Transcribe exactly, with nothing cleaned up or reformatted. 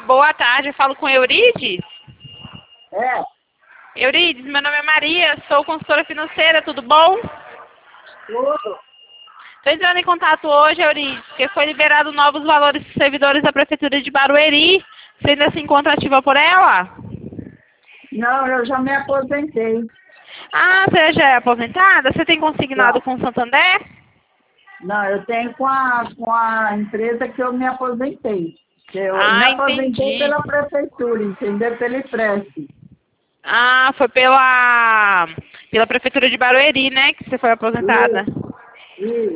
Boa tarde, eu falo com Eurides. É, Eurides, meu nome é Maria, sou consultora financeira, tudo bom? tudo. Estou entrando em contato hoje, Eurides, porque foi liberado novos valores dos servidores da Prefeitura de Barueri. Você ainda se encontra ativa por ela? Não, eu já me aposentei. Ah, você já é aposentada? Você tem consignado Já. com o Santander? Não, eu tenho com a, com a empresa que eu me aposentei. Eu me Ah, aposentei entendi. pela prefeitura, entendeu? Pelo Ipreste. Ah, foi pela, pela Prefeitura de Barueri, né, que você foi aposentada? Isso, isso.